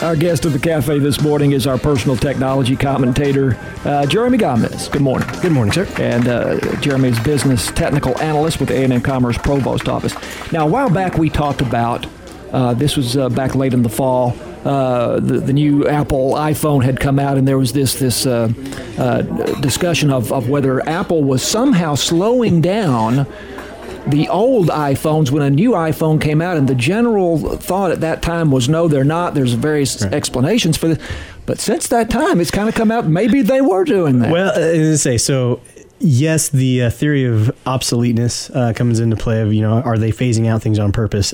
Our guest at the cafe this morning is our personal technology commentator, Jeremy Gomez. Good morning. Good morning, sir. And Jeremy is business technical analyst with the A&M Commerce Provost Office. Now, a while back we talked about, this was back late in the fall, the new Apple iPhone had come out, and there was this discussion of whether Apple was somehow slowing down the old iPhones when a new iPhone came out, and the general thought at that time was, no, they're not. There's various explanations for this. But since that time, it's kind of come out, maybe they were doing that. Well, so yes, the theory of obsoleteness comes into play of, are they phasing out things on purpose?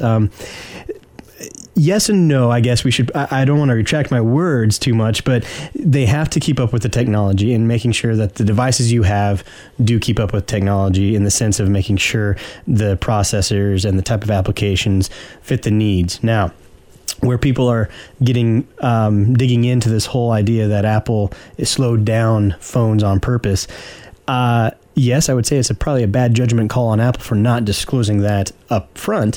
Yes and no, I guess we should. I don't want to retract my words too much, but they have to keep up with the technology and making sure that the devices you have do keep up with technology in the sense of making sure the processors and the type of applications fit the needs. Now, where people are getting digging into this whole idea that Apple is slowed down phones on purpose, yes, I would say it's probably a bad judgment call on Apple for not disclosing that up front.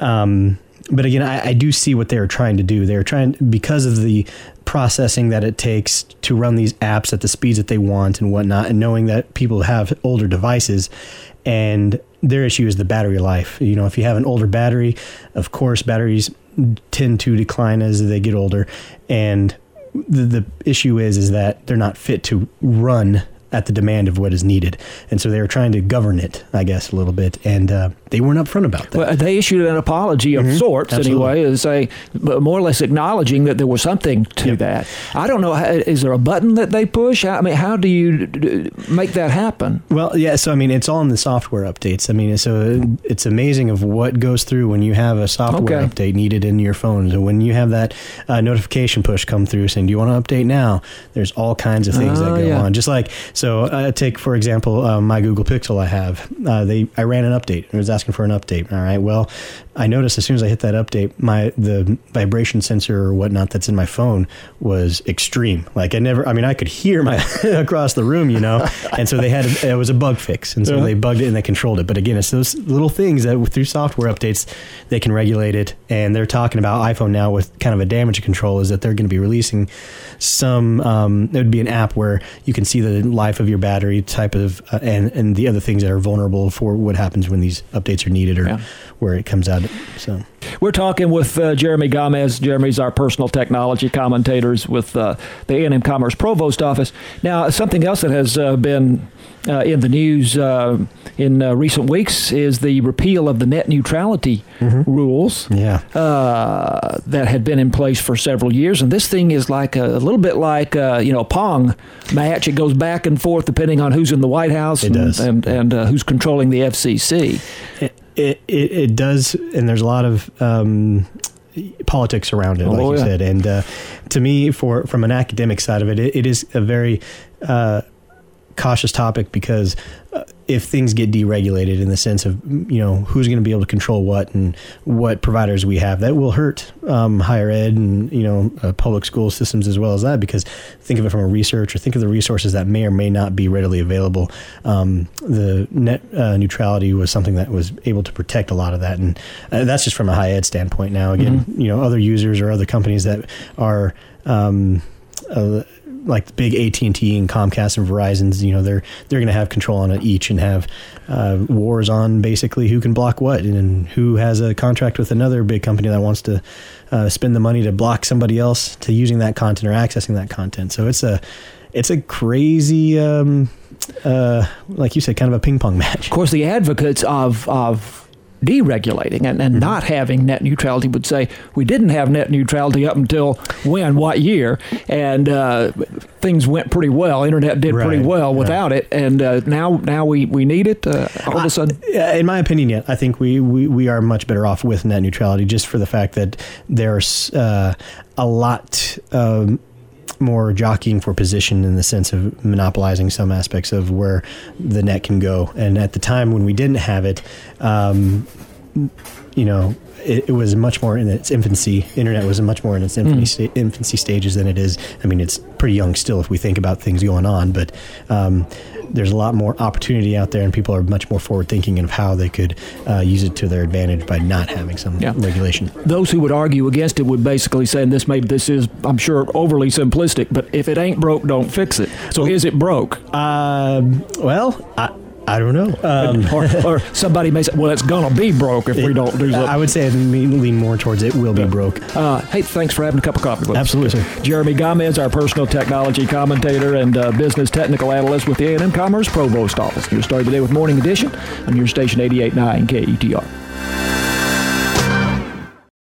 But again, I do see what they're trying to do. They're trying, because of the processing that it takes to run these apps at the speeds that they want and whatnot, and knowing that people have older devices, and their issue is the battery life. If you have an older battery, of course, batteries tend to decline as they get older. And the issue is that they're not fit to run at the demand of what is needed. And so they were trying to govern it, I guess, a little bit. And they weren't upfront about that. Well, they issued an apology of sorts, anyway, as more or less acknowledging that there was something to that. I don't know, is there a button that they push? I mean, how do you make that happen? Well, yeah, so, it's all in the software updates. So it's amazing of what goes through when you have a software update needed in your phone. So when you have that notification push come through saying, do you want to update now? There's all kinds of things that go on. Just like, so take, for example, my Google Pixel I have. I ran an update. It was asking for an update. All right. Well, I noticed as soon as I hit that update, the vibration sensor or whatnot that's in my phone was extreme. Like I could hear my across the room, and so it was a bug fix. And so they bugged it and they controlled it. But again, it's those little things that through software updates, they can regulate it. And they're talking about iPhone now with kind of a damage control is that they're going to be releasing some, it would be an app where you can see the life of your battery type of, and the other things that are vulnerable for what happens when these updates are needed or where it comes out. So we're talking with Jeremy Gomez. Jeremy's our personal technology commentators with the A&M Commerce Provost Office. Now, something else that has been in the news in recent weeks is the repeal of the net neutrality rules that had been in place for several years. And this thing is like a little bit like a Pong match. It goes back and forth depending on who's in the White House and who's controlling the FCC. It does, and there's a lot of politics around it, like you said. And to me, from an academic side of it, it is a very cautious topic because if things get deregulated in the sense of, who's going to be able to control what and what providers we have, that will hurt higher ed and, public school systems as well as that, because think of it from a research or think of the resources that may or may not be readily available. The net neutrality was something that was able to protect a lot of that. And that's just from a high ed standpoint. Now, again, other users or other companies that are like the big AT&T and Comcast and Verizon's, they're going to have control on it each and have wars on basically who can block what and who has a contract with another big company that wants to spend the money to block somebody else to using that content or accessing that content. So it's a crazy, like you said, kind of a ping pong match. Of course, the advocates of deregulating and not having net neutrality would say we didn't have net neutrality up until what year, and things went pretty well. Internet did pretty well without it, and now we need it all of a sudden. In my opinion, I think we are much better off with net neutrality, just for the fact that there's a lot more jockeying for position in the sense of monopolizing some aspects of where the net can go. And at the time when we didn't have it, it was much more in its infancy. Internet was much more in its infancy stages than it is. I mean, it's pretty young still if we think about things going on, but there's a lot more opportunity out there, and people are much more forward thinking of how they could use it to their advantage by not having some regulation. Those who would argue against it would basically say, and this is, I'm sure, overly simplistic, but if it ain't broke, don't fix it. So is it broke? I don't know. Or somebody may say, well, it's going to be broke if we don't do something. I would say I lean more towards it will be broke. Hey, thanks for having a cup of coffee with us. Absolutely, sir. Jeremy Gamez, our personal technology commentator and business technical analyst with the A&M Commerce Provost Office. Your start of the day with Morning Edition on your station 88.9 KETR.